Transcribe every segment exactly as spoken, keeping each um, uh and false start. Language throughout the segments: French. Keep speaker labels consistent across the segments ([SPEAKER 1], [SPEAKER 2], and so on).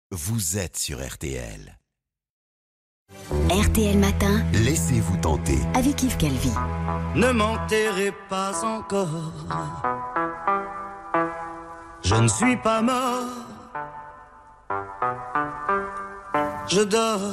[SPEAKER 1] Vous êtes sur R T L.
[SPEAKER 2] R T L Matin,
[SPEAKER 1] Laissez-vous tenter.
[SPEAKER 2] avec Yves Calvi.
[SPEAKER 3] Ne m'enterrez pas encore. Je ne suis pas mort. Je dors.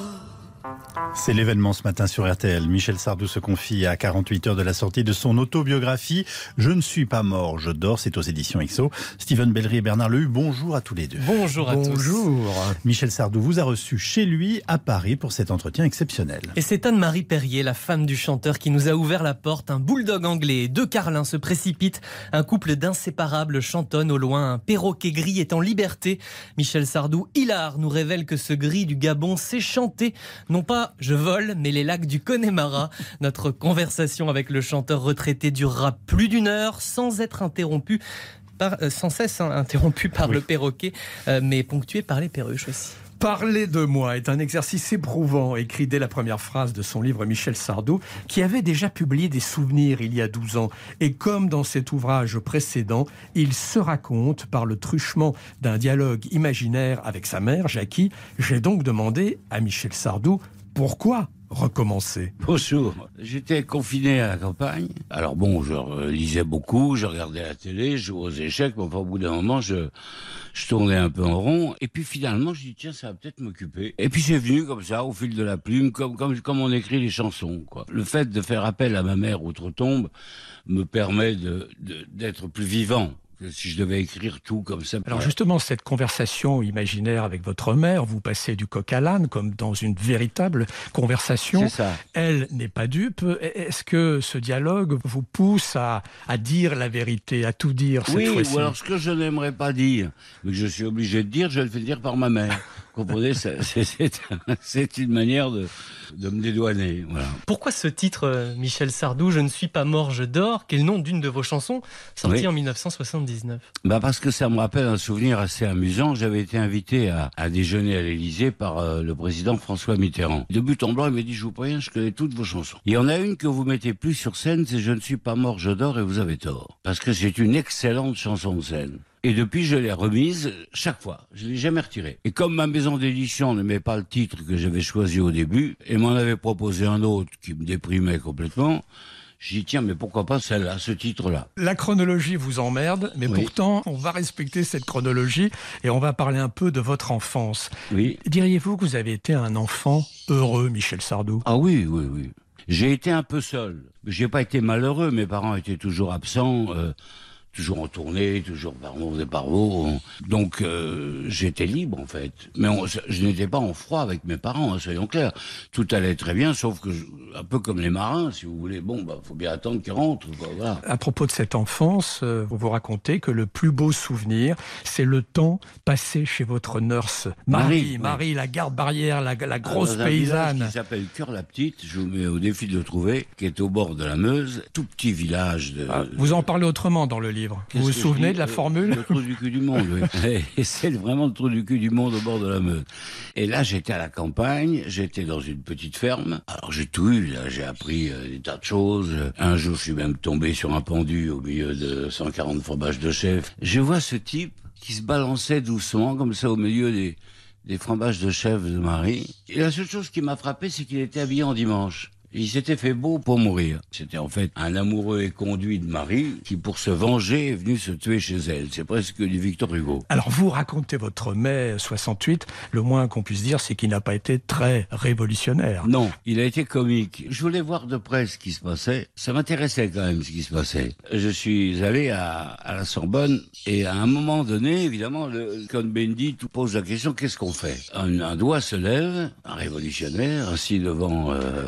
[SPEAKER 4] C'est l'événement ce matin sur R T L. Michel Sardou se confie à quarante-huit heures de la sortie de son autobiographie « Je ne suis pas mort, je dors ». C'est aux éditions X O. Steven Bellery et Bernard Lehu, bonjour à tous les deux.
[SPEAKER 5] Bonjour à
[SPEAKER 4] Bonjour.
[SPEAKER 5] tous.
[SPEAKER 4] Michel Sardou vous a reçu chez lui à Paris pour cet entretien exceptionnel.
[SPEAKER 5] Et c'est Anne-Marie Perrier, la femme du chanteur, qui nous a ouvert la porte. Un bulldog anglais et deux carlins se précipitent. Un couple d'inséparables chantonne au loin. Un perroquet gris est en liberté. Michel Sardou, hilar, nous révèle que ce gris du Gabon sait chanter. Non pas « je vole », mais les lacs du Connemara. Notre conversation avec le chanteur retraité durera plus d'une heure sans être interrompue. Par, euh, sans cesse hein, interrompu par oui. le perroquet, euh, mais ponctué par les perruches aussi.
[SPEAKER 6] Parler de moi est un exercice éprouvant, écrit dès la première phrase de son livre Michel Sardou, qui avait déjà publié des souvenirs il y a douze ans. Et comme dans cet ouvrage précédent, il se raconte par le truchement d'un dialogue imaginaire avec sa mère, Jackie. J'ai donc demandé à Michel Sardou pourquoi recommencer.
[SPEAKER 7] Bonjour, j'étais confiné à la campagne. Alors bon, je lisais beaucoup, je regardais la télé, je jouais aux échecs, mais enfin, au bout d'un moment, je, je tournais un peu en rond. Et puis finalement, je dis tiens, ça va peut-être m'occuper. Et puis c'est venu comme ça, au fil de la plume, comme, comme, comme on écrit les chansons, quoi. Le fait de faire appel à ma mère outre-tombe me permet de, de, d'être plus vivant. Si je devais écrire tout comme ça.
[SPEAKER 6] Alors justement, cette conversation imaginaire avec votre mère, vous passez du coq à l'âne comme dans une véritable conversation.
[SPEAKER 7] C'est ça.
[SPEAKER 6] Elle n'est pas dupe. Est-ce que ce dialogue vous pousse à, à dire la vérité, à tout dire cette
[SPEAKER 7] oui,
[SPEAKER 6] fois-ci?
[SPEAKER 7] Oui, ou alors ce que je n'aimerais pas dire, mais que je suis obligé de dire, je le fais dire par ma mère. Vous comprenez, c'est, c'est, c'est une manière de, de me dédouaner. Voilà.
[SPEAKER 5] Pourquoi ce titre, Michel Sardou, « Je ne suis pas mort, je dors », qui est le nom d'une de vos chansons, sortie oui. en dix-neuf cent soixante-dix-neuf?
[SPEAKER 7] Bah parce que ça me rappelle un souvenir assez amusant. J'avais été invité à, à déjeuner à l'Élysée par euh, le président François Mitterrand. De but en blanc, il m'a dit « Je vous préviens, je connais toutes vos chansons. Il y en a une que vous mettez plus sur scène, c'est « Je ne suis pas mort, je dors » et vous avez tort. Parce que c'est une excellente chanson de scène. Et depuis, je l'ai remise chaque fois. Je ne l'ai jamais retirée. Et comme ma maison d'édition ne met pas le titre que j'avais choisi au début, et m'en avait proposé un autre qui me déprimait complètement, j'ai dit, tiens, mais pourquoi pas celle-là, ce titre-là?
[SPEAKER 6] La chronologie vous emmerde, mais oui. pourtant, on va respecter cette chronologie et on va parler un peu de votre enfance.
[SPEAKER 7] Oui.
[SPEAKER 6] Diriez-vous que vous avez été un enfant heureux, Michel Sardou?
[SPEAKER 7] Ah oui, oui, oui. J'ai été un peu seul. J'ai pas été malheureux. Mes parents étaient toujours absents. Euh, toujours en tournée, toujours par mots et par mots. Donc euh, j'étais libre en fait. Mais on, je n'étais pas en froid avec mes parents, hein, soyons clairs. Tout allait très bien, sauf que, je, un peu comme les marins, si vous voulez, bon, bah, faut bien attendre qu'ils rentrent. Quoi, voilà.
[SPEAKER 6] À propos de cette enfance, euh, vous vous racontez que le plus beau souvenir, c'est le temps passé chez votre nurse. Marie, Marie, Marie oui. la garde-barrière, la, la grosse
[SPEAKER 7] Alors,
[SPEAKER 6] paysanne.
[SPEAKER 7] Un qui s'appelle Cœur-la-Petite, je vous mets au défi de le trouver, qui est au bord de la Meuse, tout petit village. De,
[SPEAKER 6] ah, vous en parlez autrement dans le livre. Qu'est-ce vous vous souvenez de la formule?
[SPEAKER 7] Le trou du cul du monde, oui. Et c'est vraiment le trou du cul du monde au bord de la Meuse. Et là, j'étais à la campagne, j'étais dans une petite ferme. Alors j'ai tout eu, là, j'ai appris euh, des tas de choses. Un jour, je suis même tombé sur un pendu au milieu de cent quarante fromages de chef. Je vois ce type qui se balançait doucement, comme ça, au milieu des, des fromages de chef de Marie. Et la seule chose qui m'a frappé, c'est qu'il était habillé en dimanche. Il s'était fait beau pour mourir. C'était en fait un amoureux éconduit de Marie qui, pour se venger, est venu se tuer chez elle. C'est presque du Victor Hugo.
[SPEAKER 6] Alors, vous racontez votre mai soixante-huit. Le moins qu'on puisse dire, c'est qu'il n'a pas été très révolutionnaire.
[SPEAKER 7] Non, il a été comique. Je voulais voir de près ce qui se passait. Ça m'intéressait quand même ce qui se passait. Je suis allé à, à la Sorbonne et à un moment donné, évidemment, le Cohn-Bendit pose la question, qu'est-ce qu'on fait? un, un doigt se lève, un révolutionnaire, assis devant... Euh...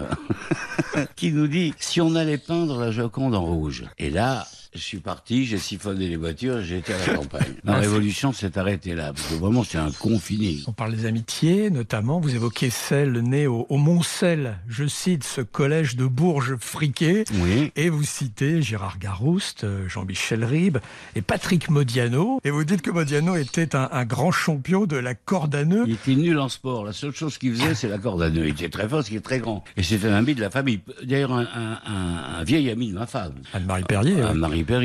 [SPEAKER 7] qui nous dit si on allait peindre la Joconde en rouge. Et là, je suis parti, j'ai siphonné les voitures, j'ai été à la campagne. La révolution s'est arrêtée là, parce que vraiment c'est un con fini.
[SPEAKER 6] On parle des amitiés, notamment, vous évoquez celle née au, au Montcel, je cite ce collège de Bourges friqué,
[SPEAKER 7] oui.
[SPEAKER 6] Et vous citez Gérard Garouste, Jean-Michel Ribes et Patrick Modiano, et vous dites que Modiano était un, un grand champion de la corde à nœuds.
[SPEAKER 7] Il était nul en sport, la seule chose qu'il faisait c'est la corde à nœuds, il était très fort, il était très grand. Et c'était un ami de la famille, d'ailleurs un, un, un, un vieil ami de ma femme.
[SPEAKER 6] Anne-Marie Perrier.
[SPEAKER 7] Anne-Marie Perrier.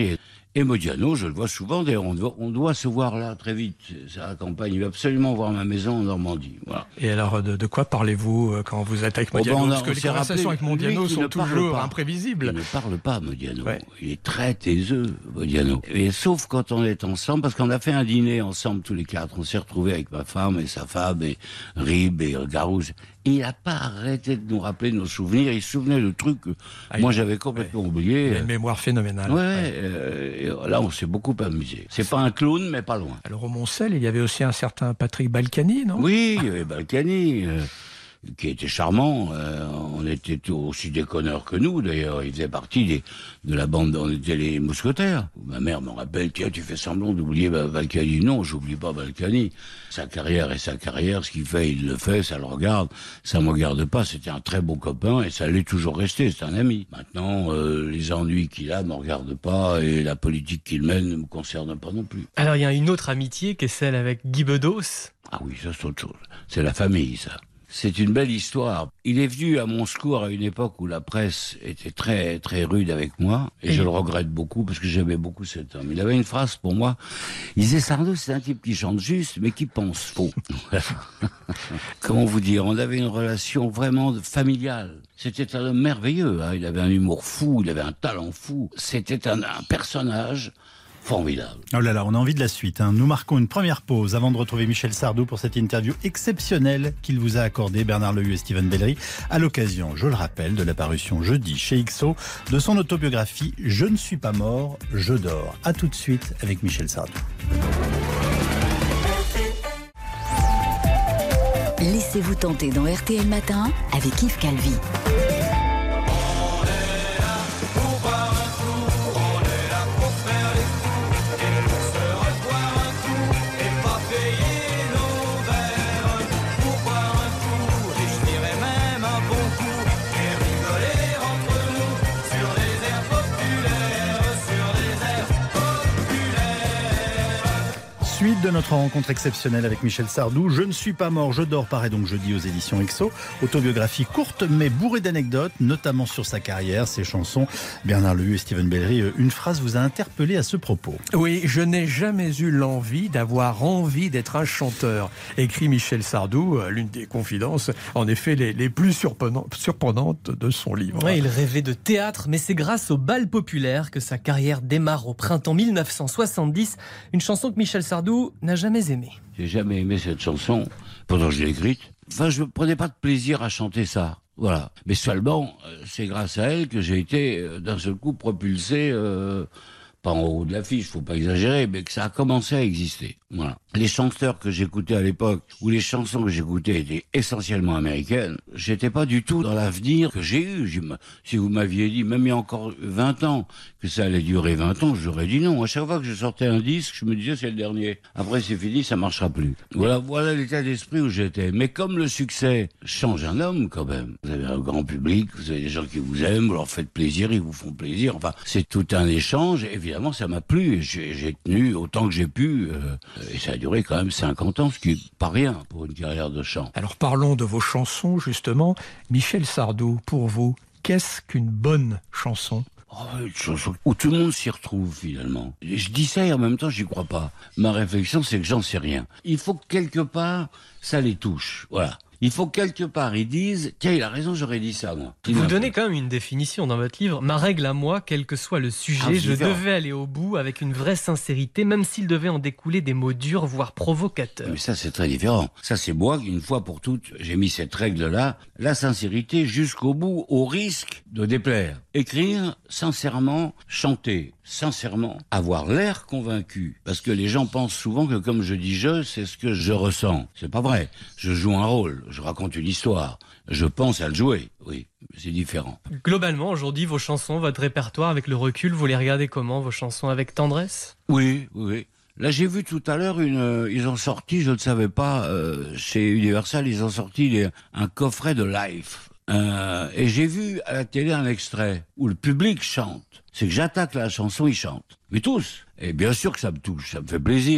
[SPEAKER 7] Et Modiano, je le vois souvent, d'ailleurs, on doit, on doit se voir là très vite. C'est à la campagne, il va absolument voir ma maison en Normandie. Voilà.
[SPEAKER 6] Et alors, de, de quoi parlez-vous quand vous êtes avec Modiano?
[SPEAKER 7] Oh ben a,
[SPEAKER 6] Parce que les conversations avec Modiano sont toujours imprévisibles.
[SPEAKER 7] Il ne parle pas, Modiano.
[SPEAKER 6] Ouais.
[SPEAKER 7] Il est très taiseux, Modiano. Et sauf quand on est ensemble, parce qu'on a fait un dîner ensemble tous les quatre. On s'est retrouvés avec ma femme et sa femme et Rib et Garouche. Et il n'a pas arrêté de nous rappeler nos souvenirs. Il se souvenait de trucs que ah, moi j'avais complètement
[SPEAKER 6] ouais.
[SPEAKER 7] oublié.
[SPEAKER 6] Il a une mémoire phénoménale.
[SPEAKER 7] Ouais, ouais. Euh, là on s'est beaucoup amusé. C'est pas un clown, mais pas loin.
[SPEAKER 6] Alors au Moncel, il y avait aussi un certain Patrick Balkany, non?
[SPEAKER 7] Oui, il y avait Balkany. Euh... qui était charmant, euh, on était aussi déconneurs que nous d'ailleurs, il faisait partie des, de la bande, on était les mousquetaires. Ma mère me rappelle, tiens tu fais semblant d'oublier Balkany. Non, j'oublie pas Balkany, sa carrière est sa carrière, ce qu'il fait il le fait, ça le regarde, ça me regarde pas, c'était un très bon copain et ça l'est toujours resté, c'est un ami. Maintenant, euh, les ennuis qu'il a me regardent pas et la politique qu'il mène ne me concerne pas non plus.
[SPEAKER 5] Alors il y a une autre amitié qui est celle avec Guy Bedos.
[SPEAKER 7] Ah oui, ça c'est autre chose, c'est la famille ça. C'est une belle histoire. Il est venu à mon secours à une époque où la presse était très très rude avec moi, et, et je le regrette beaucoup parce que j'aimais beaucoup cet homme. Il avait une phrase pour moi. Il disait Sardou, c'est un type qui chante juste, mais qui pense faux. Comment vous dire? On avait une relation vraiment familiale. C'était un homme merveilleux. Hein. Il avait un humour fou, il avait un talent fou. C'était un, un personnage formidable.
[SPEAKER 4] Oh là là, on a envie de la suite. Hein. Nous marquons une première pause avant de retrouver Michel Sardou pour cette interview exceptionnelle qu'il vous a accordée, Bernard Lehu et Steven Bellery, à l'occasion, je le rappelle, de la parution jeudi chez X O de son autobiographie « Je ne suis pas mort, je dors ». A tout de suite avec Michel Sardou.
[SPEAKER 2] Laissez-vous tenter dans R T L Matin avec Yves Calvi.
[SPEAKER 4] Suite de notre rencontre exceptionnelle avec Michel Sardou. Je ne suis pas mort, je dors paraît donc jeudi aux éditions X O. Autobiographie courte mais bourrée d'anecdotes, notamment sur sa carrière, ses chansons. Bernard Lehu et Steven Bellery, une phrase vous a interpellé à ce propos.
[SPEAKER 6] Oui, je n'ai jamais eu l'envie d'avoir envie d'être un chanteur, écrit Michel Sardou, l'une des confidences, en effet, les, les plus surprenantes de son livre.
[SPEAKER 5] Ouais, il rêvait de théâtre, mais c'est grâce au bal populaire que sa carrière démarre au printemps mille neuf cent soixante-dix. Une chanson que Michel Sardou n'a jamais aimé.
[SPEAKER 7] J'ai jamais aimé cette chanson, pendant que je l'ai écrite. Enfin, je ne prenais pas de plaisir à chanter ça. Voilà. Mais seulement, c'est grâce à elle que j'ai été d'un seul coup propulsé, euh, pas en haut de l'affiche, faut pas exagérer, mais que ça a commencé à exister. Voilà. Les chanteurs que j'écoutais à l'époque, ou les chansons que j'écoutais étaient essentiellement américaines, j'étais pas du tout dans l'avenir que j'ai eu. Si vous m'aviez dit, même il y a encore vingt ans, que ça allait durer vingt ans, j'aurais dit non. À chaque fois que je sortais un disque, je me disais c'est le dernier. Après c'est fini, ça marchera plus. Voilà, voilà l'état d'esprit où j'étais. Mais comme le succès change un homme quand même, vous avez un grand public, vous avez des gens qui vous aiment, vous leur faites plaisir, ils vous font plaisir. Enfin, c'est tout un échange. Évidemment, ça m'a plu. J'ai, j'ai tenu autant que j'ai pu. Euh, et ça a duré quand même cinquante ans, ce qui n'est pas rien pour une carrière de chant.
[SPEAKER 6] Alors parlons de vos chansons, justement. Michel Sardou, pour vous, qu'est-ce qu'une bonne chanson ?
[SPEAKER 7] Oh, une chanson où tout le monde s'y retrouve finalement. Je dis ça et en même temps j'y crois pas. Ma réflexion c'est que j'en sais rien. Il faut que quelque part ça les touche. Voilà. Il faut que quelque part ils disent tiens il a raison, j'aurais dit ça moi.
[SPEAKER 5] Vous donnez quand même une définition dans votre livre. Ma règle à moi, quel que soit le sujet, ah, je devais aller au bout avec une vraie sincérité, même s'il devait en découler des mots durs, voire provocateurs.
[SPEAKER 7] Mais ça c'est très différent. Ça c'est moi une fois pour toutes j'ai mis cette règle là, la sincérité jusqu'au bout, au risque de déplaire. Écrire sincèrement, chanter sincèrement, avoir l'air convaincu. Parce que les gens pensent souvent que comme je dis je, c'est ce que je ressens. C'est pas vrai. Je joue un rôle, je raconte une histoire. Je pense à le jouer, oui, c'est différent.
[SPEAKER 5] Globalement, aujourd'hui, vos chansons, votre répertoire, avec le recul, vous les regardez comment, vos chansons, avec tendresse ?
[SPEAKER 7] Oui, oui. Là, j'ai vu tout à l'heure, une, euh, ils ont sorti, je ne savais pas, euh, chez Universal, ils ont sorti les, un coffret de live. Euh, et j'ai vu à la télé un extrait où le public chante. C'est que j'attaque la chanson, ils chantent. Mais tous. Et bien sûr que ça me touche, ça me fait plaisir.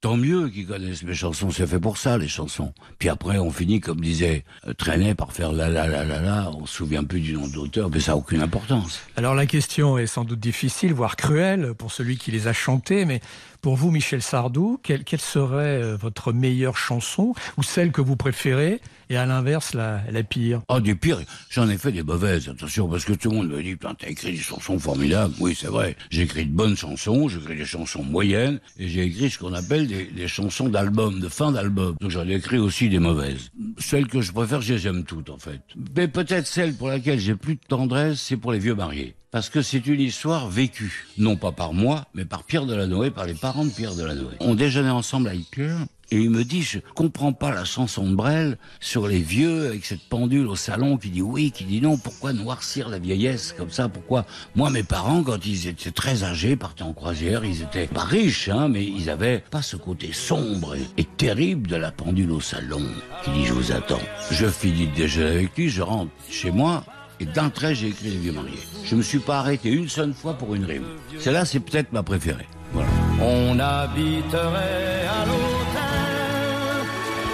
[SPEAKER 7] Tant mieux qu'ils connaissent mes chansons, c'est fait pour ça, les chansons. Puis après, on finit, comme disait euh, Trenet, par faire la la la la la, on se souvient plus du nom de l'auteur, mais ça n'a aucune importance.
[SPEAKER 6] Alors la question est sans doute difficile, voire cruelle, pour celui qui les a chantés, mais pour vous, Michel Sardou, quelle, quelle serait votre meilleure chanson, ou celle que vous préférez, et à l'inverse, la, la pire?
[SPEAKER 7] Ah, des pires, j'en ai fait des mauvaises, attention, parce que tout le monde me dit, putain, t'as écrit des chansons formidables. Oui, c'est vrai, j'ai écrit de bonnes chansons, j'ai écrit des chansons moyennes, et j'ai écrit ce qu'on appelle des, des chansons d'album, de fin d'album. Donc j'en ai écrit aussi des mauvaises. Celles que je préfère, je les aime toutes, en fait. Mais peut-être celle pour laquelle j'ai plus de tendresse, c'est pour Les Vieux Mariés. Parce que c'est une histoire vécue, non pas par moi, mais par Pierre Delanoë, par les parents de Pierre Delanoë. On déjeunait ensemble avec Pierre, et il me dit, je comprends pas la chanson de Brel sur les vieux, avec cette pendule au salon qui dit oui, qui dit non, pourquoi noircir la vieillesse comme ça, pourquoi? Moi, mes parents, quand ils étaient très âgés, partaient en croisière, ils étaient pas riches, hein, mais ils avaient pas ce côté sombre et, et terrible de la pendule au salon, qui dit je vous attends. Je finis de déjeuner avec lui, je rentre chez moi, et d'un trait, j'ai écrit Les Vieux Mariés. Je me suis pas arrêté une seule fois pour une rime. Celle-là, c'est peut-être ma préférée. Voilà.
[SPEAKER 3] On habiterait à l'hôtel,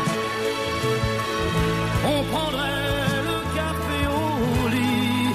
[SPEAKER 3] on prendrait le café au lit,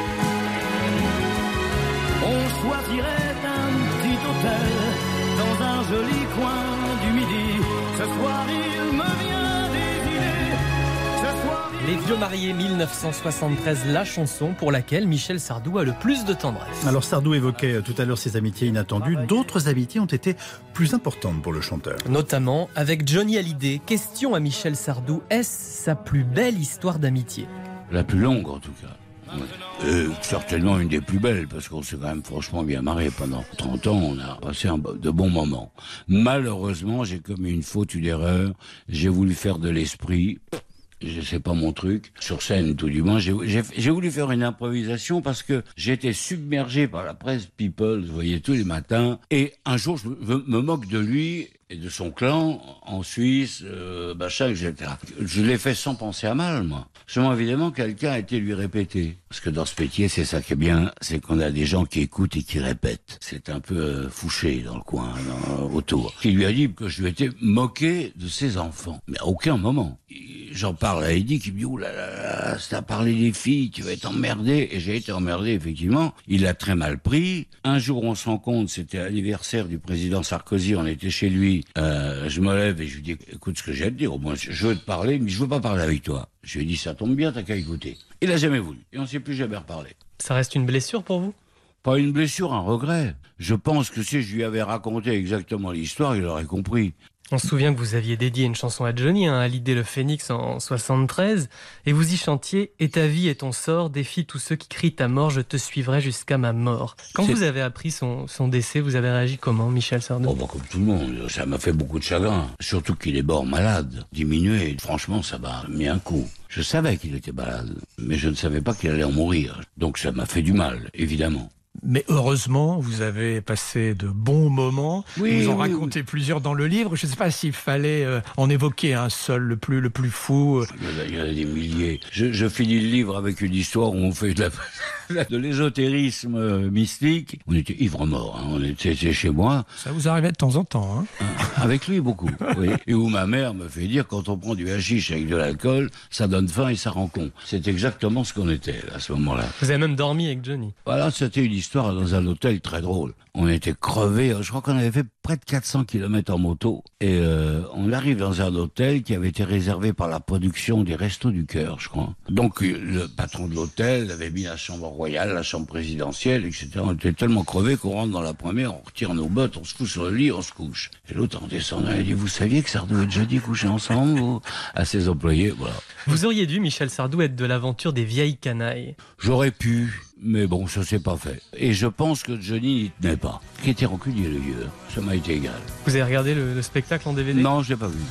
[SPEAKER 3] on choisirait un petit hôtel dans un joli coin du midi. Ce soir, il me vient des idées. Ce soir,
[SPEAKER 5] Les Vieux Mariés mille neuf cent soixante-treize, la chanson pour laquelle Michel Sardou a le plus de tendresse.
[SPEAKER 4] Alors Sardou évoquait tout à l'heure ses amitiés inattendues. D'autres amitiés ont été plus importantes pour le chanteur.
[SPEAKER 5] Notamment avec Johnny Hallyday. Question à Michel Sardou, est-ce sa plus belle histoire d'amitié?
[SPEAKER 7] La plus longue, en tout cas. Ouais. Euh, certainement une des plus belles, parce qu'on s'est quand même franchement bien marré pendant trente ans, on a passé un, de bons moments. Malheureusement, j'ai commis une faute, une erreur, j'ai voulu faire de l'esprit, je sais pas mon truc, sur scène tout du moins, j'ai, j'ai, j'ai voulu faire une improvisation parce que j'étais submergé par la presse People, vous voyez, tous les matins, et un jour je me, me moque de lui et de son clan en Suisse, euh, machin, et cetera. Je l'ai fait sans penser à mal, moi. Seulement, évidemment, quelqu'un a été lui répéter. Parce que dans ce métier, c'est ça qui est bien, c'est qu'on a des gens qui écoutent et qui répètent. C'est un peu euh, Fouché dans le coin, dans, autour. Qui lui a dit que je lui étais moqué de ses enfants. Mais à aucun moment. J'en parle à Eddie qui me dit, ouh là là là, si t'as parlé des filles, tu vas être emmerdé. Et j'ai été emmerdé, effectivement. Il l'a très mal pris. Un jour, on se rend compte, c'était l'anniversaire du président Sarkozy, on était chez lui. Euh, je me lève et je lui dis, écoute ce que j'ai à te dire, au moins je veux te parler, mais je veux pas parler avec toi. Je lui ai dit, ça tombe bien, t'as qu'à écouter. Il a jamais voulu, et on s'est plus jamais reparlé.
[SPEAKER 5] Ça reste une blessure pour vous?
[SPEAKER 7] Pas une blessure, un regret. Je pense que si je lui avais raconté exactement l'histoire, il aurait compris.
[SPEAKER 5] On se souvient que vous aviez dédié une chanson à Johnny, hein, Hallyday le Phénix en soixante-treize, et vous y chantiez « Et ta vie et ton sort, défie tous ceux qui crient ta mort, je te suivrai jusqu'à ma mort ». Quand C'est... vous avez appris son, son décès, vous avez réagi comment, Michel Sardou?
[SPEAKER 7] Oh bah comme tout le monde, ça m'a fait beaucoup de chagrin. Surtout qu'il est mort malade, diminué, franchement ça m'a mis un coup. Je savais qu'il était malade, mais je ne savais pas qu'il allait en mourir. Donc ça m'a fait du mal, évidemment.
[SPEAKER 6] Mais heureusement, vous avez passé de bons moments.
[SPEAKER 7] Oui,
[SPEAKER 6] vous en
[SPEAKER 7] oui,
[SPEAKER 6] racontez
[SPEAKER 7] oui.
[SPEAKER 6] plusieurs dans le livre. Je ne sais pas s'il fallait euh, en évoquer un seul, le plus, le plus fou.
[SPEAKER 7] Il y en a des milliers. Je, je finis le livre avec une histoire où on fait de, la, de l'ésotérisme euh, mystique. On était ivre-mort, hein. On était chez moi.
[SPEAKER 6] Ça vous arrivait de temps en temps, hein?
[SPEAKER 7] Avec lui, beaucoup. Oui. Et où ma mère me fait dire, quand on prend du hashish avec de l'alcool, ça donne faim et ça rend con. C'est exactement ce qu'on était à ce moment-là.
[SPEAKER 5] Vous avez même dormi avec Johnny.
[SPEAKER 7] Voilà, c'était une histoire dans un hôtel très drôle. On était crevés, je crois qu'on avait fait près de quatre cents kilomètres en moto, et euh, on arrive dans un hôtel qui avait été réservé par la production des Restos du Cœur, je crois. Donc le patron de l'hôtel avait mis la chambre royale, la chambre présidentielle, et cetera. On était tellement crevés qu'on rentre dans la première, on retire nos bottes, on se fout sur le lit, on se couche. Et l'autre en descendant, il dit, vous saviez que Sardou et Johnny couchaient ensemble ou... à ses employés, voilà.
[SPEAKER 5] Vous auriez dû, Michel Sardou, être de l'aventure des vieilles canailles.
[SPEAKER 7] J'aurais pu, mais bon, ça s'est pas fait. Et je pense que Johnny n'y tenait pas. Qui était rancunier, le vieux. Ça m'a été égal.
[SPEAKER 5] Vous avez regardé le, le spectacle en D V D?
[SPEAKER 7] Non, je l'ai pas vu.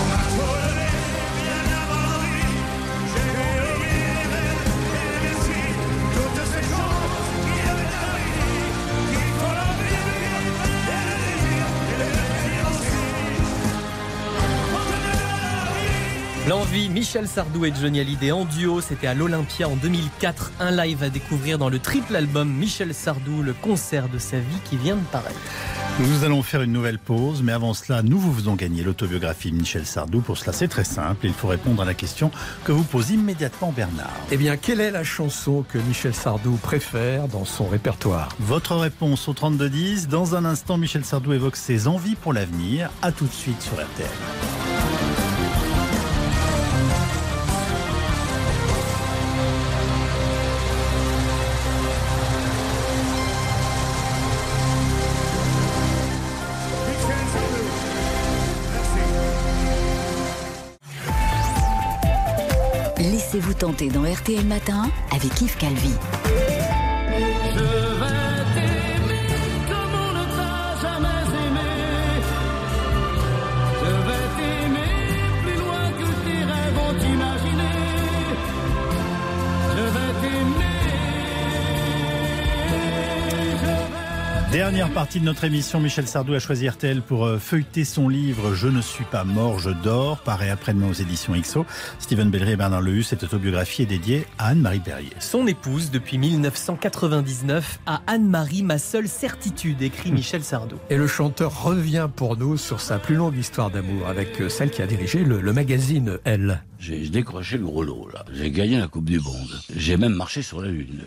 [SPEAKER 5] L'envie, Michel Sardou et Johnny Hallyday en duo, c'était à l'Olympia en deux mille quatre. Un live à découvrir dans le triple album Michel Sardou, le concert de sa vie qui vient de paraître.
[SPEAKER 4] Nous allons faire une nouvelle pause, mais avant cela, nous vous faisons gagner l'autobiographie de Michel Sardou. Pour cela, c'est très simple. Il faut répondre à la question que vous pose immédiatement Bernard.
[SPEAKER 6] Eh bien, quelle est la chanson que Michel Sardou préfère dans son répertoire?
[SPEAKER 4] Votre réponse au trente-deux dix. Dans un instant, Michel Sardou évoque ses envies pour l'avenir. À tout de suite sur R T L.
[SPEAKER 2] Laissez-vous tenter dans R T L Matin avec Yves Calvi.
[SPEAKER 3] Je vais t'aimer comme on ne t'a jamais aimé. Je vais t'aimer plus loin que tes rêves ont imaginé. Je vais t'aimer.
[SPEAKER 4] Dernière partie de notre émission, Michel Sardou a choisi R T L pour feuilleter son livre « Je ne suis pas mort, je dors », paraît après-demain aux éditions X O. Stephen Bellry et Bernard Lehus, cette autobiographie est dédiée à Anne-Marie Perrier.
[SPEAKER 5] Son épouse depuis mille neuf cent quatre-vingt-dix-neuf, à Anne-Marie, ma seule certitude, écrit Michel Sardou.
[SPEAKER 6] Et le chanteur revient pour nous sur sa plus longue histoire d'amour avec celle qui a dirigé le, le magazine Elle.
[SPEAKER 7] J'ai décroché le gros lot, là. J'ai gagné la Coupe du Monde. J'ai même marché sur la Lune.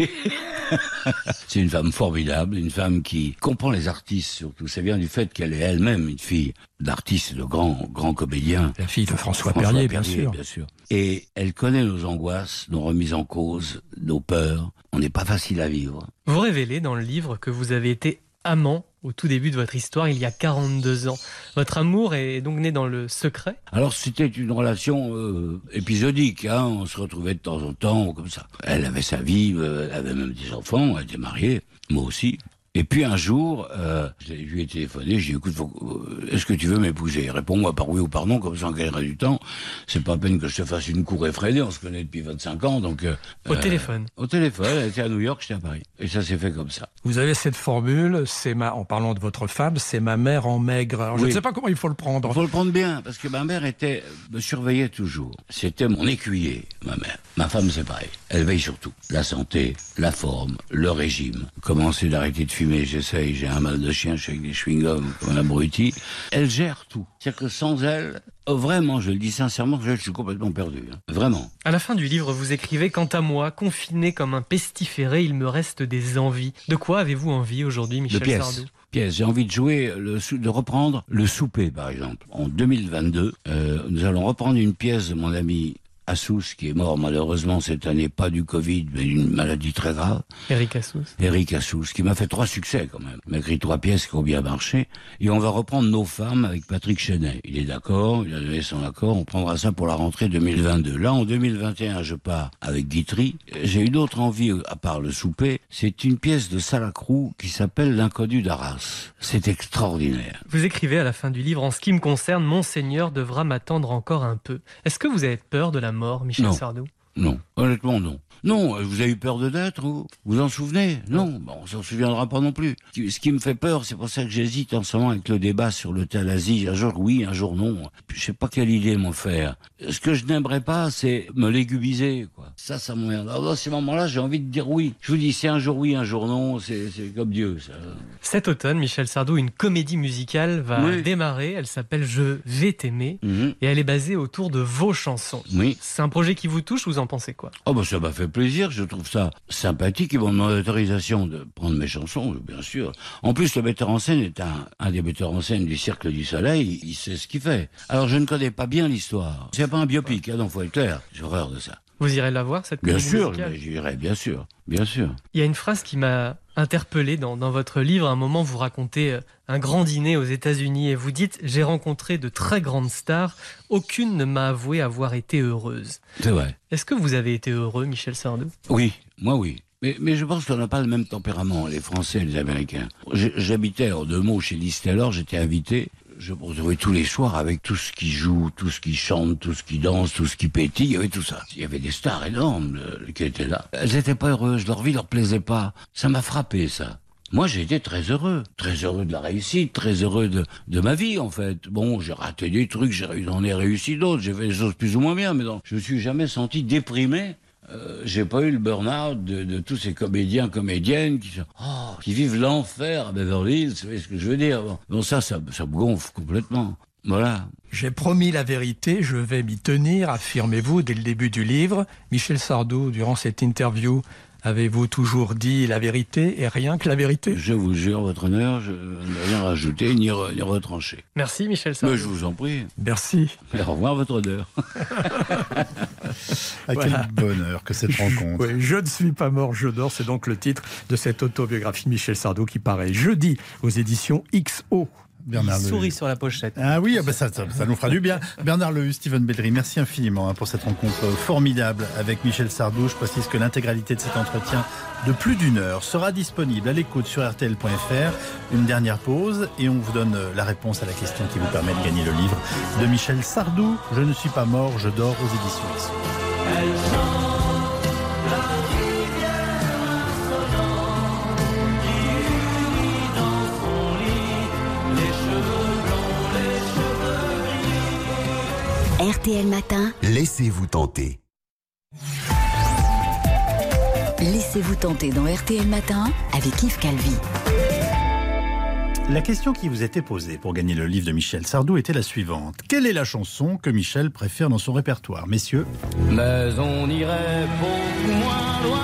[SPEAKER 7] C'est une femme formidable, une femme qui comprend les artistes surtout. Ça vient du fait qu'elle est elle-même une fille d'artiste et de grand, grand comédien.
[SPEAKER 6] La fille de François,
[SPEAKER 7] François
[SPEAKER 6] Perrier,
[SPEAKER 7] Perrier,
[SPEAKER 6] bien sûr.
[SPEAKER 7] bien sûr. Et elle connaît nos angoisses, nos remises en cause, nos peurs. On n'est pas facile à vivre.
[SPEAKER 5] Vous révélez dans le livre que vous avez été amant au tout début de votre histoire, il y a quarante-deux ans. Votre amour est donc né dans le secret?
[SPEAKER 7] Alors c'était une relation euh, épisodique, hein. On se retrouvait de temps en temps, comme ça. Elle avait sa vie, euh, elle avait même des enfants, elle était mariée, moi aussi. Et puis un jour, euh, je lui ai téléphoné, j'ai dit, écoute, faut, euh, est-ce que tu veux m'épouser? Réponds-moi par oui ou par non, comme ça on gagnera du temps. C'est pas à peine que je te fasse une cour effrénée, on se connaît depuis vingt-cinq ans, donc... Euh,
[SPEAKER 5] Au
[SPEAKER 7] euh,
[SPEAKER 5] téléphone?
[SPEAKER 7] Au téléphone, elle était à New York, j'étais à Paris. Et ça s'est fait comme ça.
[SPEAKER 6] Vous avez cette formule, c'est ma, en parlant de votre femme, c'est ma mère en maigre. Alors, je
[SPEAKER 7] Oui.
[SPEAKER 6] ne sais pas comment il faut le prendre.
[SPEAKER 7] Il faut le prendre bien, parce que ma mère était, me surveillait toujours. C'était mon écuyer, ma mère. Ma femme, c'est pareil. Elle veille sur tout. La santé, la forme, le régime. Commencer d'arrêter de fumer, j'essaye, j'ai un mal de chien, je suis avec des chewing-gums comme un abruti. Elle gère tout. C'est-à-dire que sans elle, oh, vraiment, je le dis sincèrement, je suis complètement perdu. Hein. Vraiment.
[SPEAKER 5] À la fin du livre, vous écrivez « Quant à moi, confiné comme un pestiféré, il me reste des envies ». De quoi avez-vous envie aujourd'hui, Michel
[SPEAKER 7] De pièces.
[SPEAKER 5] Sardou?
[SPEAKER 7] Pièces. J'ai envie de jouer, le, de reprendre Le Souper, par exemple. En deux mille vingt-deux, euh, nous allons reprendre une pièce de mon ami Assous, qui est mort malheureusement cette année, pas du Covid, mais d'une maladie très grave.
[SPEAKER 5] Éric Assous.
[SPEAKER 7] Éric Assous, qui m'a fait trois succès quand même. Il m'a écrit trois pièces qui ont bien marché. Et on va reprendre Nos femmes avec Patrick Chenet. Il est d'accord, il a donné son accord, on prendra ça pour la rentrée deux mille vingt-deux. Là, en deux mille vingt et un, je pars avec Guitry. J'ai une autre envie, à part Le Souper, c'est une pièce de Salacrou qui s'appelle L'inconnu d'Arras. C'est extraordinaire.
[SPEAKER 5] Vous écrivez à la fin du livre « En ce qui me concerne, Monseigneur devra m'attendre encore un peu ». Est-ce que vous avez peur de la mort, Michel
[SPEAKER 7] Non.
[SPEAKER 5] Sardou?
[SPEAKER 7] Non, honnêtement non. Non, vous avez eu peur de naître, vous vous en souvenez? Non, bon, on s'en souviendra pas non plus. Ce qui me fait peur, c'est pour ça que j'hésite en ce moment avec le débat sur l'euthanasie. Un jour oui, un jour non. Je sais pas quelle idée m'en faire. Ce que je n'aimerais pas, c'est me légumiser, quoi. Ça, ça m'emmerde. Alors dans ces moments-là, j'ai envie de dire oui. Je vous dis, c'est un jour oui, un jour non, c'est comme Dieu, ça.
[SPEAKER 5] Cet automne, Michel Sardou, une comédie musicale va
[SPEAKER 7] Oui.
[SPEAKER 5] démarrer. Elle s'appelle « Je vais t'aimer
[SPEAKER 7] Mhm. »
[SPEAKER 5] et elle est basée autour de vos chansons.
[SPEAKER 7] Oui.
[SPEAKER 5] C'est un projet qui vous touche, vous en pensez quoi?
[SPEAKER 7] Oh bah ça m'a fait plaisir, je trouve ça sympathique. Ils m'ont demandé l'autorisation de prendre mes chansons, bien sûr. En plus, le metteur en scène est un, un des metteurs en scène du Cercle du Soleil, il sait ce qu'il fait. Alors je ne connais pas bien l'histoire. C'est pas un biopic, hein, donc faut être clair. J'ai horreur de ça.
[SPEAKER 5] Vous irez la voir, cette
[SPEAKER 7] Bien
[SPEAKER 5] comédie
[SPEAKER 7] sûr,
[SPEAKER 5] musicale?
[SPEAKER 7] mais j'irai, bien sûr, bien sûr.
[SPEAKER 5] Il y a une phrase qui m'a interpellé dans, dans votre livre. À un moment, vous racontez euh, un grand dîner aux États-Unis et vous dites « J'ai rencontré de très grandes stars. Aucune ne m'a avoué avoir été heureuse. »
[SPEAKER 7] C'est vrai.
[SPEAKER 5] Est-ce que vous avez été heureux, Michel Sardou?
[SPEAKER 7] Oui, moi oui. Mais, mais je pense qu'on n'a pas le même tempérament, les Français et les Américains. J'habitais, en deux mots, chez Liz Taylor, j'étais invité. Je me retrouvais tous les soirs avec tout ce qui joue, tout ce qui chante, tout ce qui danse, tout ce qui pétille, il y avait tout ça. Il y avait des stars énormes euh, qui étaient là. Elles n'étaient pas heureuses, leur vie leur plaisait pas. Ça m'a frappé, ça. Moi, j'ai été très heureux. Très heureux de la réussite, très heureux de, de ma vie, en fait. Bon, j'ai raté des trucs, j'en ai réussi d'autres, j'ai fait des choses plus ou moins bien, mais non, je me suis jamais senti déprimé euh, j'ai pas eu le burn-out de, de tous ces comédiens, comédiennes qui, sont, oh, qui vivent l'enfer à Beverly Hills, vous savez ce que je veux dire. Bon, bon ça, ça, ça me gonfle complètement. Voilà.
[SPEAKER 6] J'ai promis la vérité, je vais m'y tenir, affirmez-vous dès le début du livre. Michel Sardou, durant cette interview, avez-vous toujours dit la vérité et rien que la vérité?
[SPEAKER 7] Je vous jure, votre honneur, je n'ai rien rajouté ni, re, ni retranché.
[SPEAKER 5] Merci Michel Sardou.
[SPEAKER 7] Mais je vous en prie.
[SPEAKER 6] Merci.
[SPEAKER 7] Et au revoir, votre honneur.
[SPEAKER 4] Ah,
[SPEAKER 6] Voilà.
[SPEAKER 4] quel bonheur que cette rencontre.
[SPEAKER 6] Oui, je ne suis pas mort, je dors, c'est donc le titre de cette autobiographie de Michel Sardou qui paraît jeudi aux éditions X O.
[SPEAKER 4] Bernard
[SPEAKER 5] Il
[SPEAKER 4] Lehue.
[SPEAKER 5] sourit sur la pochette.
[SPEAKER 4] Ah oui, ah bah ça, ça, ça nous fera du bien. Bernard Lehue, Steven Bellery, merci infiniment hein, pour cette rencontre formidable avec Michel Sardou. Je précise que l'intégralité de cet entretien de plus d'une heure sera disponible à l'écoute sur R T L point F R. Une dernière pause et on vous donne la réponse à la question qui vous permet de gagner le livre de Michel Sardou. Je ne suis pas mort, je dors aux éditions X O.
[SPEAKER 2] R T L Matin,
[SPEAKER 1] Laissez-vous tenter.
[SPEAKER 2] laissez-vous tenter dans R T L Matin avec Yves Calvi.
[SPEAKER 4] La question qui vous était posée pour gagner le livre de Michel Sardou était la suivante. Quelle est la chanson que Michel préfère dans son répertoire? Messieurs?
[SPEAKER 3] Mais on irait beaucoup moins loin.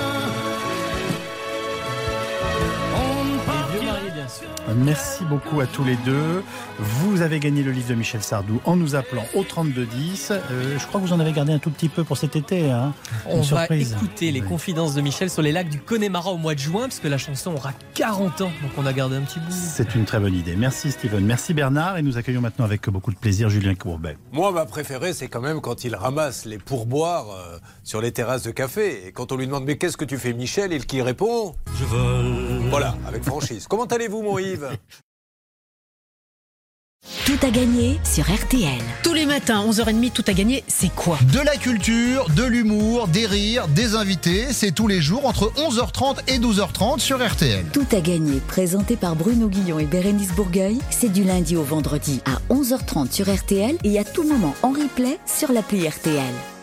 [SPEAKER 3] On ne partirait bien sûr.
[SPEAKER 4] Merci beaucoup à tous les deux. Vous avez gagné le livre de Michel Sardou en nous appelant au trente-deux dix. Euh, je crois que vous en avez gardé un tout petit peu pour cet été. Hein.
[SPEAKER 5] On
[SPEAKER 4] Une
[SPEAKER 5] va
[SPEAKER 4] surprise.
[SPEAKER 5] écouter les
[SPEAKER 4] Oui.
[SPEAKER 5] confidences de Michel sur les lacs du Connemara au mois de juin, puisque la chanson aura quarante ans, donc on a gardé un petit bout.
[SPEAKER 4] C'est une très bonne idée. Merci Steven, merci Bernard. Et nous accueillons maintenant avec beaucoup de plaisir Julien Courbet.
[SPEAKER 8] Moi, ma préférée, c'est quand même quand il ramasse les pourboires euh, sur les terrasses de café. Et quand on lui demande « Mais qu'est-ce que tu fais, Michel ?» il qui répond « Je vole ». Voilà, avec franchise. Comment allez-vous, mon Yves ?
[SPEAKER 2] Tout à gagner sur R T L.
[SPEAKER 9] Tous les matins, onze heures trente, tout à gagner, c'est quoi?
[SPEAKER 10] De la culture, de l'humour, des rires, des invités, c'est tous les jours entre onze heures trente et douze heures trente sur R T L.
[SPEAKER 2] Tout à gagner, présenté par Bruno Guillon et Bérénice Bourgueil, c'est du lundi au vendredi à onze heures trente sur R T L et à tout moment en replay sur l'appli R T L.